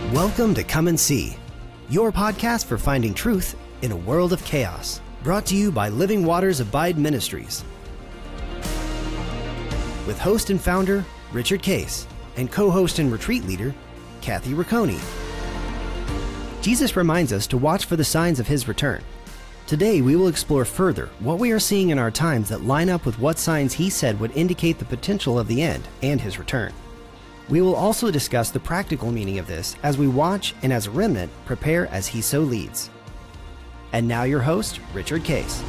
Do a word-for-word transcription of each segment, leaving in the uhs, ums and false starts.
Welcome to Come and See, your podcast for finding truth in a world of chaos. Brought to you by Living Waters Abide Ministries. With host and founder, Richard Case, and co-host and retreat leader, Kathy Riccone. Jesus reminds us to watch for the signs of his return. Today, we will explore further what we are seeing in our times that line up with what signs he said would indicate the potential of the end and his return. We will also discuss the practical meaning of this as we watch and as a remnant prepare as he so leads. And now your host, Richard Case.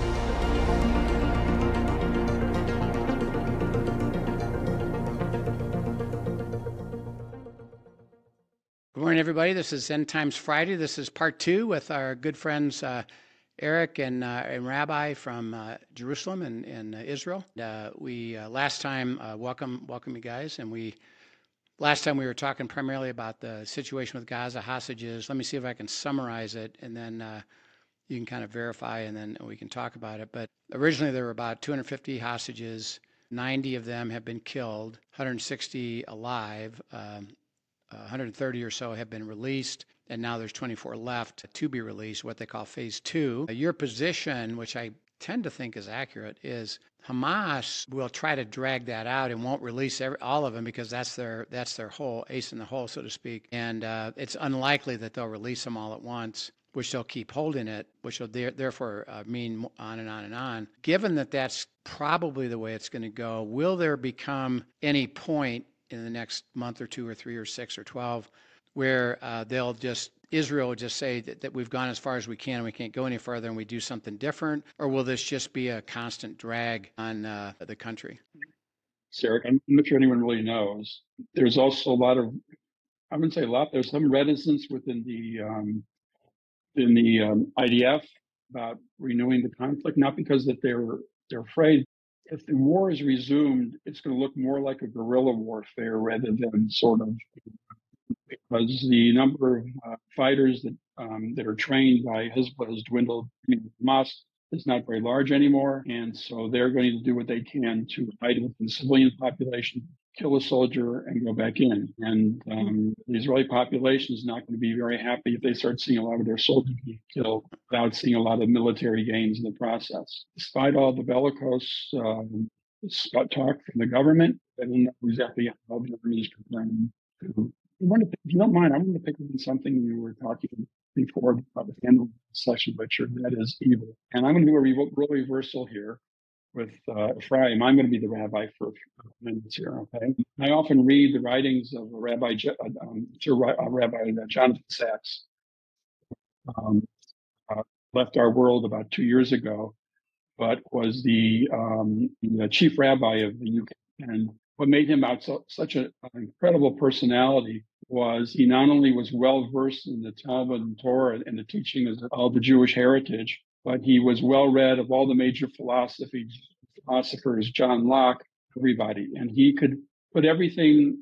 Good morning, everybody. This is End Times Friday. This is part two with our good friends uh, Eric and, uh, and Rabbi from uh, Jerusalem and, and uh, Israel. Uh, we uh, last time uh, welcome welcome you guys, and we last time we were talking primarily about the situation with Gaza hostages. Let me see if I can summarize it, and then uh, you can kind of verify, and then we can talk about it. But originally there were about two hundred fifty hostages. ninety of them have been killed, one hundred sixty alive. Um, uh, one hundred thirty or so have been released, and now there's twenty-four left to be released, what they call phase two. Uh, your position, which I tend to think is accurate, is Hamas will try to drag that out and won't release every, all of them because that's their that's their whole ace in the hole, so to speak. And uh, it's unlikely that they'll release them all at once, which they'll keep holding it, which will there, therefore uh, mean on and on and on. Given that that's probably the way it's going to go, will there become any point in the next month or two or three or six or twelve where uh, they'll just, Israel will just say that, that we've gone as far as we can and we can't go any further and we do something different? Or will this just be a constant drag on uh, the country? Sarah, I'm not sure anyone really knows. There's also a lot of, I wouldn't say a lot, there's some reticence within the um, in the um, I D F about renewing the conflict, not because that they're they're afraid. If the war is resumed, it's going to look more like a guerrilla warfare rather than sort of, because the number of uh, fighters that um, that are trained by Hezbollah has dwindled. I mean, Hamas is not very large anymore, and so they're going to do what they can to fight with the civilian population, kill a soldier, and go back in. And um, the Israeli population is not going to be very happy if they start seeing a lot of their soldiers being killed without seeing a lot of military gains in the process. Despite all the bellicose um, talk from the government, I don't know exactly how the army is preparing to. I want to, if you don't mind, I want to pick up on something you were talking before about the end of the session, Richard. That is evil. And I'm going to do a re- role reversal here with uh, Ephraim. I'm going to be the rabbi for a few minutes here, okay? I often read the writings of Rabbi um, uh, Rabbi Jonathan Sachs. Um, uh, left our world about two years ago, but was the, um, the chief rabbi of the U K. And what made him out so, such a, an incredible personality was he not only was well versed in the Talmud and Torah and the teaching of all the Jewish heritage, but he was well read of all the major philosophy philosophers, John Locke, everybody, and he could put everything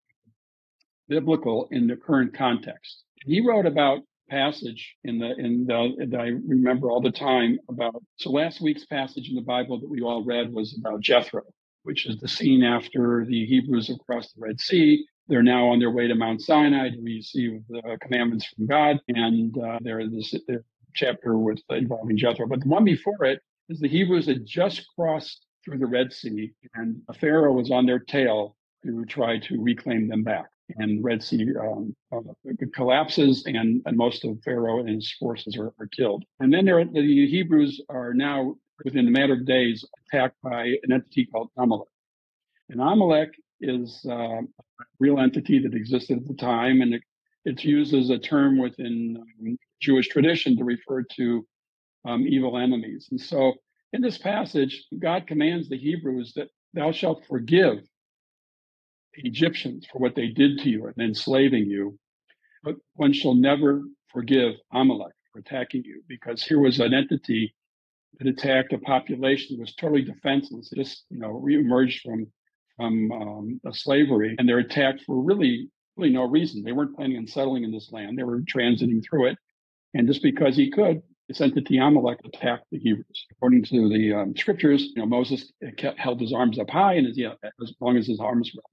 biblical in the current context. He wrote about passage in the in the that I remember all the time about. So last week's passage in the Bible that we all read was about Jethro, which is the scene after the Hebrews have crossed the Red Sea. They're now on their way to Mount Sinai to receive the commandments from God. And uh, there is this there, chapter with uh, involving Jethro. But the one before it is the Hebrews had just crossed through the Red Sea, and Pharaoh was on their tail to try to reclaim them back. And the Red Sea um, uh, collapses, and, and most of Pharaoh and his forces are, are killed. And then there, the Hebrews are now, within a matter of days, attacked by an entity called Amalek. And Amalek is uh, a real entity that existed at the time, and it, it's used as a term within um, Jewish tradition to refer to um, evil enemies. And so in this passage, God commands the Hebrews that thou shalt forgive the Egyptians for what they did to you and enslaving you, but one shall never forgive Amalek for attacking you, because here was an entity that attacked a population that was totally defenseless, just, you know, reemerged from from um, slavery, and they're attacked for really, really no reason. They weren't planning on settling in this land. They were transiting through it, and just because he could, this entity Amalek attacked the Hebrews. According to the um, scriptures, you know, Moses kept, held his arms up high, and as, you know, as long as his arms were up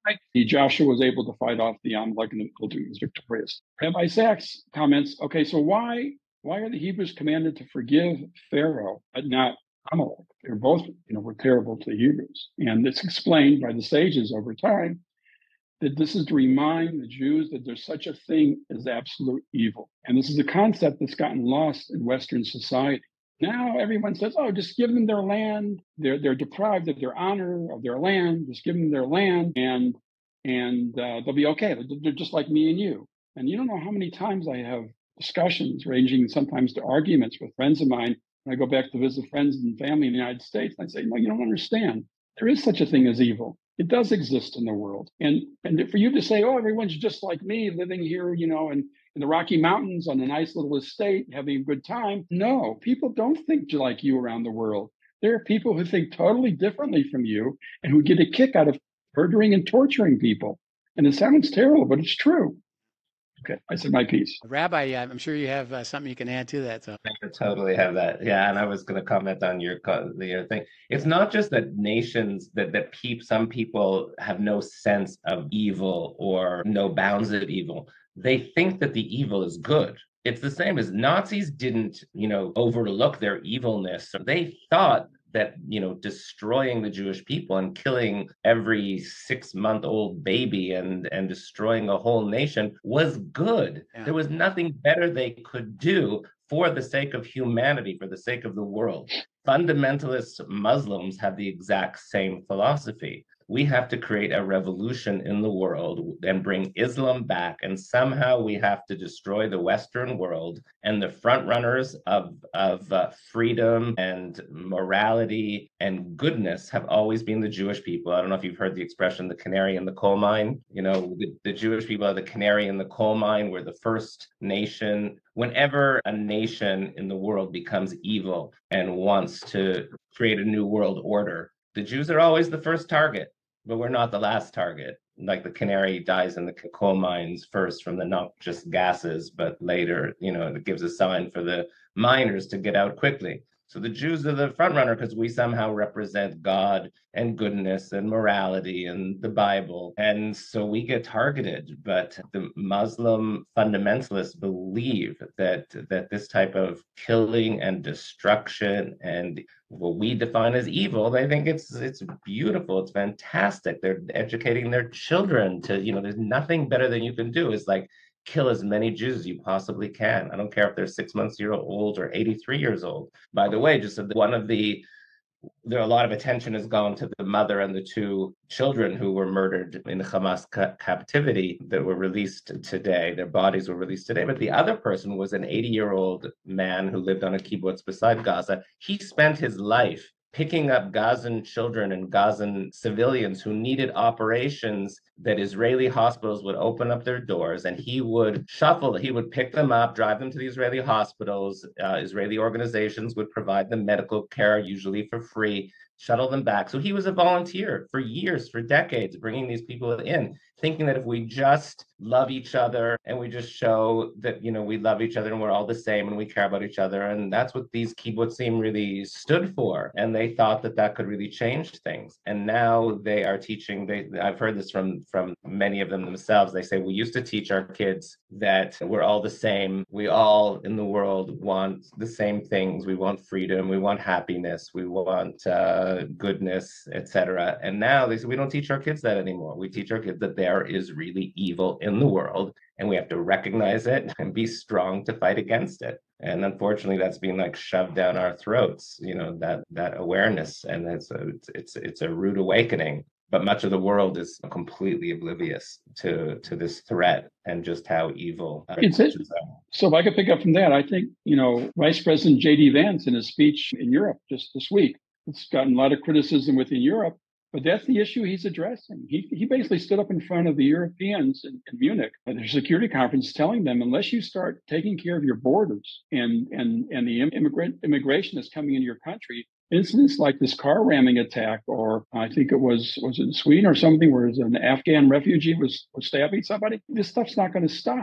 Joshua was able to fight off the Amalek and he was victorious. Rabbi Sachs comments, okay, so why why are the Hebrews commanded to forgive Pharaoh but not Amalek? They're both, you know, were terrible to the Hebrews. And it's explained by the sages over time that this is to remind the Jews that there's such a thing as absolute evil. And this is a concept that's gotten lost in Western society. Now everyone says, oh, just give them their land. They're they're deprived of their honor, of their land. Just give them their land and and uh, they'll be okay. They're just like me and you. And you don't know how many times I have discussions ranging sometimes to arguments with friends of mine. When I go back to visit friends and family in the United States, and I say, no, you don't understand. There is such a thing as evil. It does exist in the world. And and for you to say, oh, everyone's just like me living here, you know, and in the Rocky Mountains on a nice little estate, having a good time. No, people don't think like you around the world. There are people who think totally differently from you and who get a kick out of murdering and torturing people. And it sounds terrible, but it's true. Okay, I said my piece. Rabbi, I'm sure you have uh, something you can add to that. So. I totally have that. Yeah, and I was going to comment on your your thing. It's not just that nations that that peep. Some people have no sense of evil or no bounds of evil. They think that the evil is good. It's the same as Nazis didn't, you know, overlook their evilness. They thought that, you know, destroying the Jewish people and killing every six-month-old baby and, and destroying a whole nation was good. Yeah. There was nothing better they could do for the sake of humanity, for the sake of the world. Fundamentalist Muslims have the exact same philosophy. We have to create a revolution in the world and bring Islam back. And somehow we have to destroy the Western world. And the front runners of, of uh, freedom and morality and goodness have always been the Jewish people. I don't know if you've heard the expression, the canary in the coal mine. You know, the, the Jewish people are the canary in the coal mine. We're the first nation. Whenever a nation in the world becomes evil and wants to create a new world order, the Jews are always the first target. But we're not the last target. Like the canary dies in the coal mines first from the noxious gases, but later, you know, it gives a sign for the miners to get out quickly. So the Jews are the front runner because we somehow represent God and goodness and morality and the Bible. And so we get targeted. But the Muslim fundamentalists believe that that this type of killing and destruction and what we define as evil, they think it's it's beautiful, it's fantastic. They're educating their children to, you know, there's nothing better than you can do. It's like kill as many Jews as you possibly can. I don't care if they're six months year old or eighty-three years old. By the way, just one of the, there a lot of attention has gone to the mother and the two children who were murdered in the Hamas ca- captivity that were released today. Their bodies were released today. But the other person was an eighty-year-old man who lived on a kibbutz beside Gaza. He spent his life picking up Gazan children and Gazan civilians who needed operations that Israeli hospitals would open up their doors, and he would shuffle, he would pick them up, drive them to the Israeli hospitals. Uh, Israeli organizations would provide them medical care, usually for free, shuttle them back. So he was a volunteer for years, for decades, bringing these people in, thinking that if we just love each other and we just show that, you know, we love each other and we're all the same and we care about each other. And that's what these kibbutzim really stood for. And they thought that that could really change things. And now they are teaching, they, I've heard this from, from many of them themselves. They say, we used to teach our kids that we're all the same. We all in the world want the same things. We want freedom. We want happiness. We want uh, goodness, et cetera. And now they say, we don't teach our kids that anymore. We teach our kids that there is really evil in the world, and we have to recognize it and be strong to fight against it. And unfortunately, that's being like shoved down our throats, you know, that that awareness. And it's a, it's, it's, it's a rude awakening. But much of the world is completely oblivious to, to this threat and just how evil uh, it's it. So if I could pick up from that, I think, you know, Vice President J D Vance in his speech in Europe just this week, it's gotten a lot of criticism within Europe. But that's the issue he's addressing. He he basically stood up in front of the Europeans in, in Munich at their security conference telling them, unless you start taking care of your borders and, and, and the immigrant immigration that's coming into your country, incidents like this car ramming attack, or I think it was, was it Sweden or something, where an Afghan refugee was, was stabbing somebody, this stuff's not going to stop.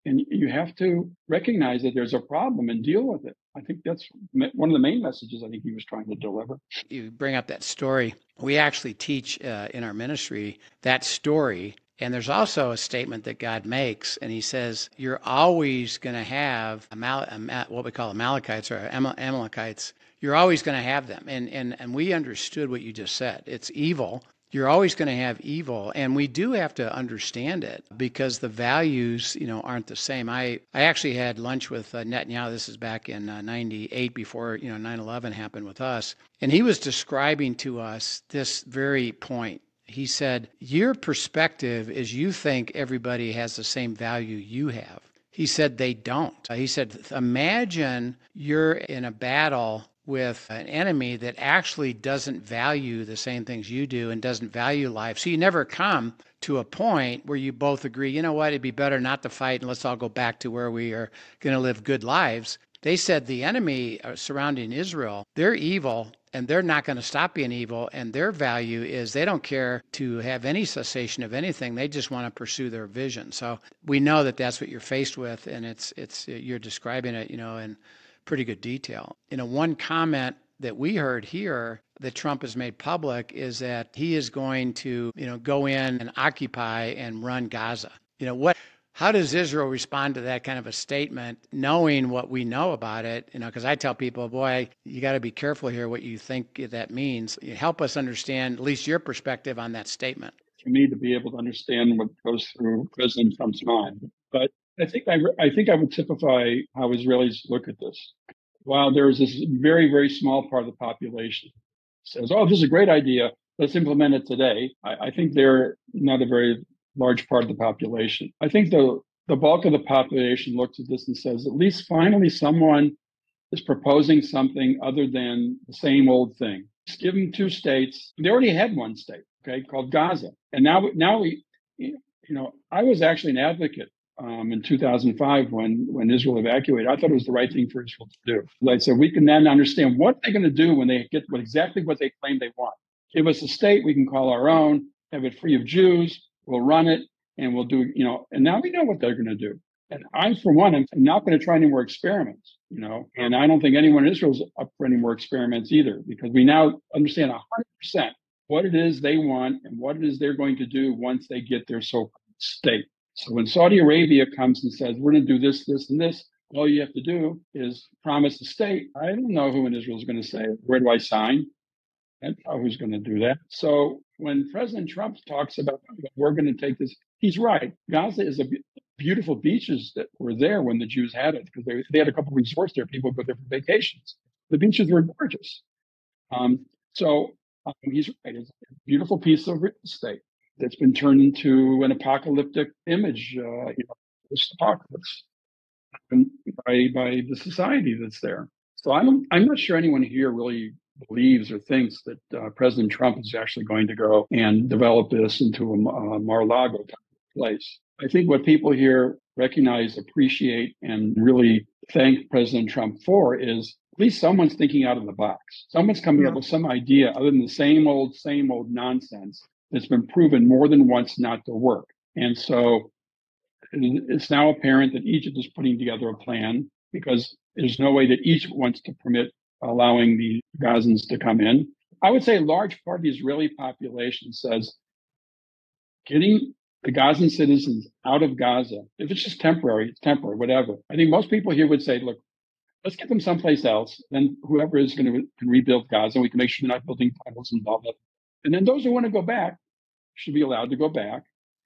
And you have to recognize that there's a problem and deal with it. I think that's one of the main messages I think he was trying to deliver. You bring up that story. We actually teach uh, in our ministry that story. And there's also a statement that God makes, and he says, you're always going to have Amal- Amal- what we call Amalekites or Amal- Amalekites. You're always going to have them. And, and, and we understood what you just said. It's evil. You're always going to have evil, and we do have to understand it because the values, you know, aren't the same. I, I actually had lunch with uh, Netanyahu. This is back in uh, ninety-eight before, you know, nine eleven happened with us. And he was describing to us this very point. He said, your perspective is you think everybody has the same value you have. He said they don't. He said, imagine you're in a battle with an enemy that actually doesn't value the same things you do and doesn't value life. So you never come to a point where you both agree, you know what, it'd be better not to fight and let's all go back to where we are going to live good lives. They said the enemy surrounding Israel, they're evil and they're not going to stop being evil. And their value is they don't care to have any cessation of anything. They just want to pursue their vision. So we know that that's what you're faced with. And it's, it's, you're describing it, you know, in pretty good detail. You know, one comment that we heard here that Trump has made public is that he is going to, you know, go in and occupy and run Gaza. You know, what, how does Israel respond to that kind of a statement, knowing what we know about it? You know, because I tell people, boy, you got to be careful here what you think that means. You help us understand at least your perspective on that statement. For me to be able to understand what goes through President Trump's mind. But I think I, I think I would typify how Israelis look at this. While there is this very, very small part of the population says, oh, this is a great idea, let's implement it today. I, I think they're not a very large part of the population. I think the, the bulk of the population looks at this and says, at least finally someone is proposing something other than the same old thing. Just give them two states. They already had one state, okay, called Gaza. And now, now we, you know, I was actually an advocate um, in two thousand five when, when Israel evacuated. I thought it was the right thing for Israel to do. Like I said, we can then understand what they're going to do when they get what, exactly what they claim they want. Give us a state we can call our own, have it free of Jews, we'll run it, and we'll do, you know, and now we know what they're going to do. And I, for one, am not going to try any more experiments, you know, and I don't think anyone in Israel is up for any more experiments either, because we now understand one hundred percent what it is they want and what it is they're going to do once they get their so-called state. So when Saudi Arabia comes and says, we're going to do this, this, and this, all you have to do is promise the state. I don't know who in Israel is going to say, where do I sign? I don't know who's going to do that. So when President Trump talks about we're going to take this, he's right. Gaza is a beautiful beaches that were there when the Jews had it, because they, they had a couple of resorts there. People would go there for vacations. The beaches were gorgeous. Um, so um, he's right. It's a beautiful piece of real estate that's been turned into an apocalyptic image, uh, you know, post-apocalypse by by the society that's there. So I'm I'm not sure anyone here really believes or thinks that uh, President Trump is actually going to go and develop this into a, a Mar-a-Lago type of place. I think what people here recognize, appreciate, and really thank President Trump for is at least someone's thinking out of the box. Someone's coming yeah. up with some idea other than the same old, same old nonsense that's been proven more than once not to work. And so it's now apparent that Egypt is putting together a plan, because there's no way that Egypt wants to permit allowing the Gazans to come in. I would say a large part of the Israeli population says getting the Gazan citizens out of Gaza, if it's just temporary, it's temporary, whatever. I think most people here would say, look, let's get them someplace else. Then whoever is going to can rebuild Gaza, we can make sure they're not building tunnels and blah, blah. And then those who want to go back should be allowed to go back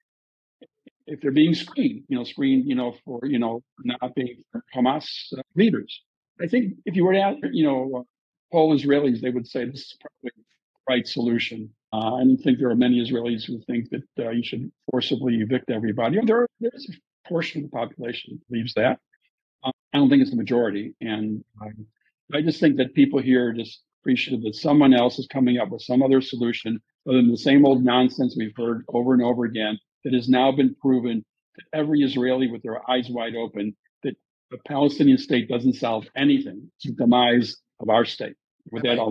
if they're being screened, you know, screened, you know, for, you know, not being Hamas uh, leaders. I think if you were to ask, you know, uh, poll Israelis, they would say this is probably the right solution. Uh, I don't think there are many Israelis who think that uh, you should forcibly evict everybody. There, are, there is a portion of the population that believes that. Uh, I don't think it's the majority. And um, I just think that people here are just appreciative that someone else is coming up with some other solution other than the same old nonsense we've heard over and over again that has now been proven to every Israeli with their eyes wide open that the Palestinian state doesn't solve anything. It's the demise of our state. With that, I'll let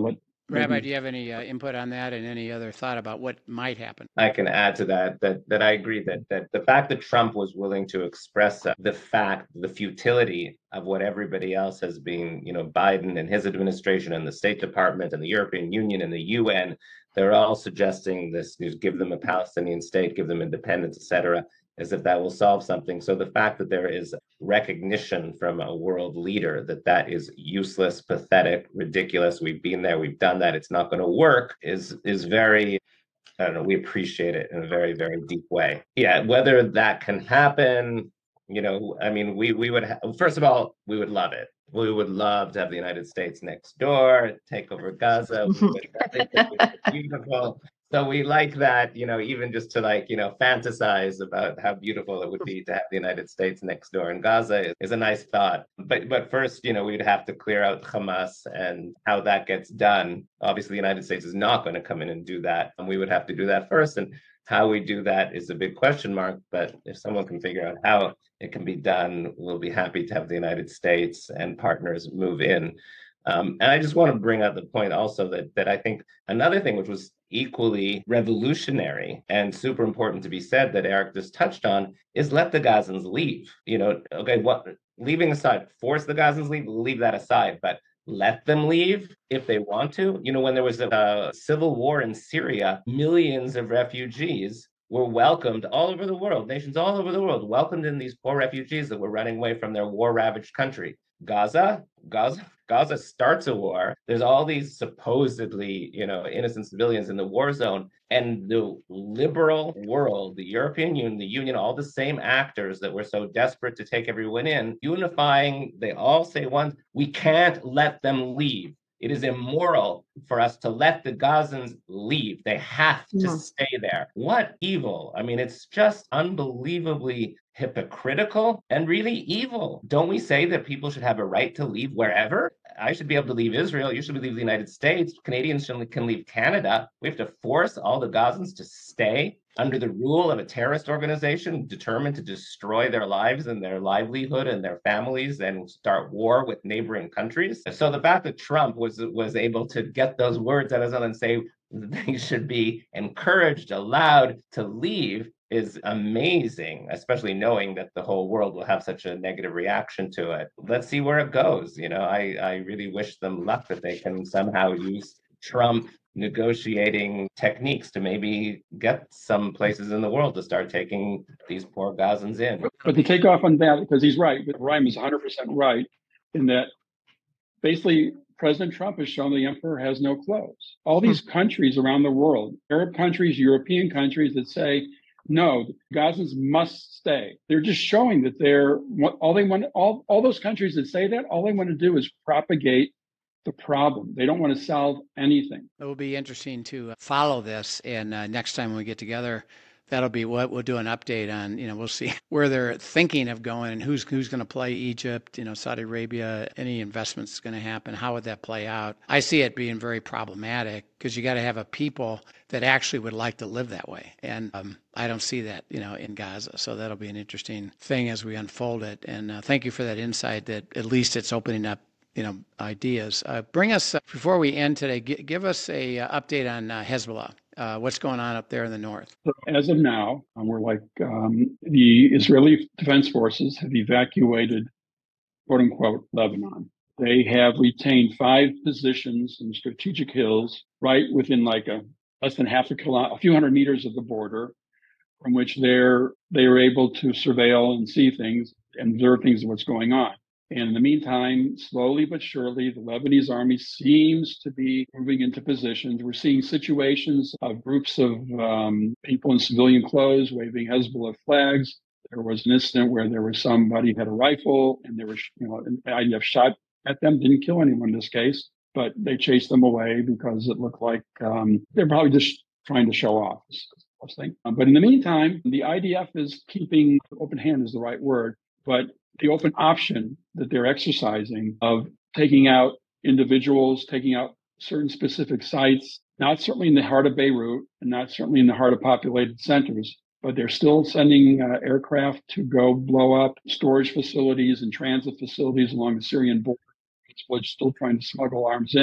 Rabbi, maybe. do you have any uh, input on that and any other thought about what might happen? I can add to that that that I agree that that the fact that Trump was willing to express uh, the fact, the futility of what everybody else has been, you know, Biden and his administration and the State Department and the European Union and the U N, they're all suggesting this: give them a Palestinian state, give them independence, et cetera, as if that will solve something. So the fact that there is recognition from a world leader that that is useless, pathetic, ridiculous, we've been there, we've done that, it's not going to work, is is very, I don't know, we appreciate it in a very, very deep way. Yeah, whether that can happen, you know, I mean, we we would, ha- first of all, we would love it. We would love to have the United States next door, take over Gaza. We would, I think that would be beautiful. So we like that, you know, even just to like, you know, fantasize about how beautiful it would be to have the United States next door in Gaza is, is a nice thought. But but first, you know, we'd have to clear out Hamas and how that gets done. Obviously, the United States is not going to come in and do that. And we would have to do that first. And how we do that is a big question mark. But if someone can figure out how it can be done, we'll be happy to have the United States and partners move in. Um, and I just want to bring out the point also that that I think another thing which was equally revolutionary and super important to be said that Eric just touched on is let the Gazans leave. You know, okay, what leaving aside, force the Gazans leave, leave that aside, but let them leave if they want to. You know, when there was a, a civil war in Syria, millions of refugees were welcomed all over the world, nations all over the world welcomed in these poor refugees that were running away from their war-ravaged country. Gaza, Gaza, Gaza starts a war. There's all these supposedly, you know, innocent civilians in the war zone, and the liberal world, the European Union, the Union, all the same actors that were so desperate to take everyone in, unifying. They all say once, we can't let them leave. It is immoral for us to let the Gazans leave. They have to Yeah. stay there. What evil? I mean, it's just unbelievably hypocritical and really evil. Don't we say that people should have a right to leave wherever? I should be able to leave Israel. You should leave the United States. Canadians can leave Canada. We have to force all the Gazans to stay under the rule of a terrorist organization determined to destroy their lives and their livelihood and their families and start war with neighboring countries. So the fact that Trump was was able to get those words out of his mouth and say they should be encouraged, allowed to leave is amazing, especially knowing that the whole world will have such a negative reaction to it. Let's see where it goes. You know, I, I really wish them luck that they can somehow use Trump negotiating techniques to maybe get some places in the world to start taking these poor Gazans in. But to take off on that, because he's right, but Ryan is one hundred percent right in that basically President Trump has shown the emperor has no clothes. All these countries around the world, Arab countries, European countries that say, no, Gazans must stay. They're just showing that they're all they want. All all those countries that say that, all they want to do is propagate the problem. They don't want to solve anything. It will be interesting to follow this, and uh, next time we get together, that'll be what we'll do an update on. You know, we'll see where they're thinking of going and who's who's going to play Egypt, you know, Saudi Arabia, any investments going to happen. How would that play out? I see it being very problematic because you got to have a people that actually would like to live that way. And um, I don't see that, you know, in Gaza. So that'll be an interesting thing as we unfold it. And uh, thank you for that insight that at least it's opening up, you know, ideas. Uh, bring us, uh, before we end today, g- give us a uh, update on uh, Hezbollah. Uh, what's going on up there in the north? So as of now, um, we're like um, the Israeli Defense Forces have evacuated, quote unquote, Lebanon. They have retained five positions in strategic hills right within like a less than half a kilometer, a few hundred meters of the border, from which they're they are able to surveil and see things and observe things of what's going on. And in the meantime, slowly but surely, the Lebanese army seems to be moving into positions. We're seeing situations of groups of um, people in civilian clothes waving Hezbollah flags. There was an incident where there was somebody had a rifle and there was, you know, an I D F shot at them, didn't kill anyone in this case, but they chased them away because it looked like um, they're probably just trying to show off. Thing. Um, but in the meantime, the I D F is keeping, open hand is the right word, but the open option that they're exercising of taking out individuals, taking out certain specific sites, not certainly in the heart of Beirut and not certainly in the heart of populated centers, but they're still sending uh, aircraft to go blow up storage facilities and transit facilities along the Syrian border. It's still trying to smuggle arms in.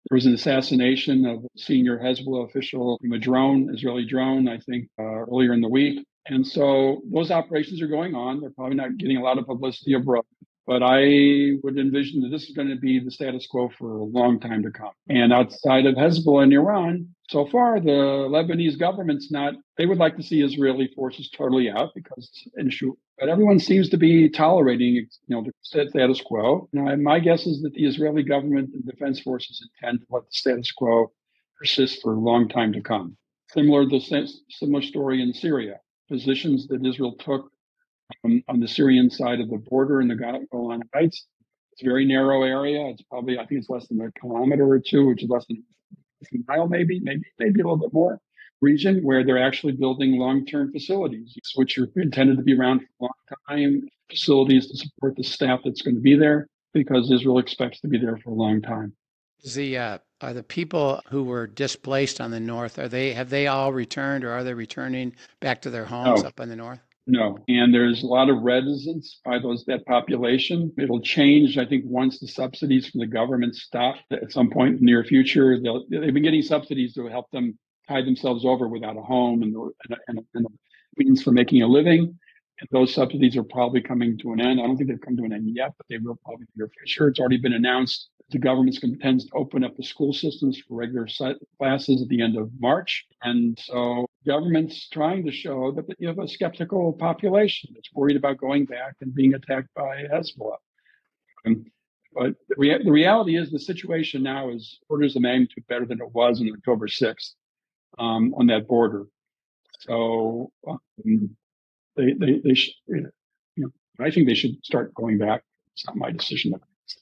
There was an assassination of a senior Hezbollah official from a drone, Israeli drone, I think, uh, earlier in the week. And so those operations are going on. They're probably not getting a lot of publicity abroad. But I would envision that this is going to be the status quo for a long time to come. And outside of Hezbollah and Iran, so far, the Lebanese government's not, they would like to see Israeli forces totally out because it's an issue. But everyone seems to be tolerating, you know, the status quo. Now, my guess is that the Israeli government and defense forces intend to let the status quo persist for a long time to come. Similar, the similar story in Syria. Positions that Israel took um, on the Syrian side of the border in the Golan Heights. It's a very narrow area. It's probably, I think it's less than a kilometer or two, which is less than a mile, maybe, maybe, maybe a little bit more. Region where they're actually building long-term facilities, which are intended to be around for a long time, facilities to support the staff that's going to be there because Israel expects to be there for a long time. The uh, are the people who were displaced on the north, are they have they all returned or are they returning back to their homes No. up in the north? No. And there's a lot of reticence by those that population. It'll change, I think, once the subsidies from the government stop at some point in the near future. They'll, they've been getting subsidies to help them tide themselves over without a home and, and, and, and means for making a living. And those subsidies are probably coming to an end. I don't think they've come to an end yet, but they will probably be. Sure, it's already been announced that the government intends to open up the school systems for regular classes at the end of March. And so government's trying to show that you have a skeptical population that's worried about going back and being attacked by Hezbollah. Um, but the, rea- the reality is the situation now is orders of magnitude better than it was on October sixth. Um, on that border. So um, they, they, they should, you know, I think they should start going back. It's not my decision.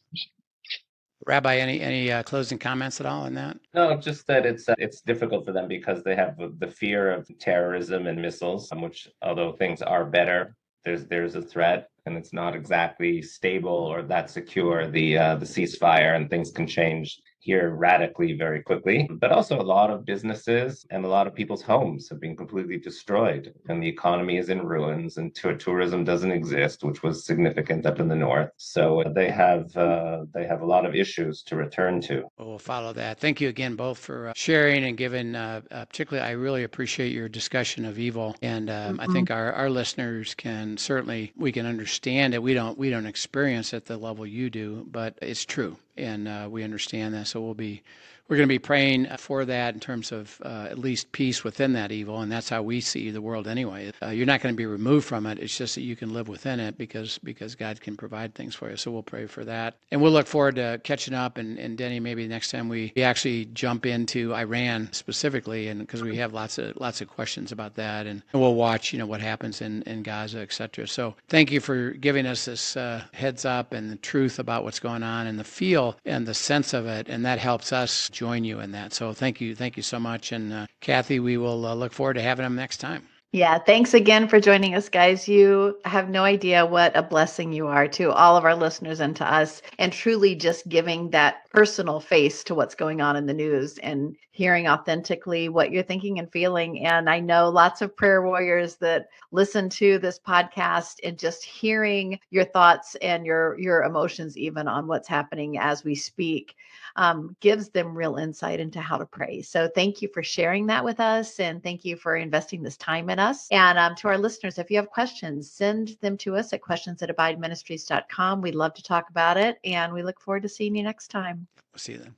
Rabbi, any any uh, closing comments at all on that? No, just that it's uh, it's difficult for them because they have the fear of terrorism and missiles, which, although things are better, there's there's a threat, and it's not exactly stable or that secure. The uh, the ceasefire and things can change here radically very quickly, but also a lot of businesses and a lot of people's homes have been completely destroyed and the economy is in ruins and t- tourism doesn't exist, which was significant up in the north. So they have uh, they have a lot of issues to return to. Well, we'll follow that. Thank you again both for uh, sharing and giving, uh, uh, particularly I really appreciate your discussion of evil. And um, mm-hmm. I think our, our listeners can certainly, we can understand it. We don't, we don't experience it at the level you do, but it's true. And uh, we understand that. So we'll be, we're going to be praying for that in terms of uh, at least peace within that evil. And that's how we see the world anyway. Uh, you're not going to be removed from it. It's just that you can live within it because because God can provide things for you. So we'll pray for that. And we'll look forward to catching up. And, and Denny, maybe next time we, we actually jump into Iran specifically, and because we have lots of lots of questions about that. And we'll watch, you know, what happens in, in Gaza, et cetera. So thank you for giving us this uh, heads up and the truth about what's going on and the feel and the sense of it. And that helps us join you in that. So thank you. Thank you so much. And uh, Kathy, we will uh, look forward to having him next time. Yeah, thanks again for joining us, guys. You have no idea what a blessing you are to all of our listeners and to us, and truly just giving that personal face to what's going on in the news and hearing authentically what you're thinking and feeling. And I know lots of prayer warriors that listen to this podcast and just hearing your thoughts and your, your emotions even on what's happening as we speak um, gives them real insight into how to pray. So thank you for sharing that with us. And thank you for investing this time in us. And um, to our listeners, if you have questions, send them to us at questions at abide ministries dot com. We'd love to talk about it. And we look forward to seeing you next time. We'll see you then.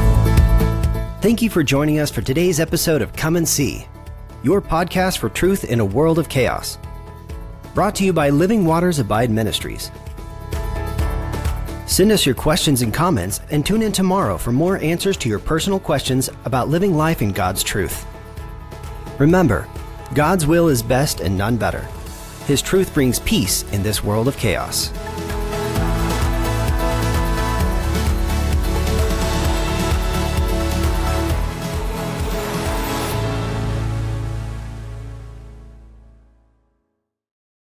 Thank you for joining us for today's episode of Come and See, your podcast for truth in a world of chaos. Brought to you by Living Waters Abide Ministries. Send us your questions and comments and tune in tomorrow for more answers to your personal questions about living life in God's truth. Remember, God's will is best and none better. His truth brings peace in this world of chaos.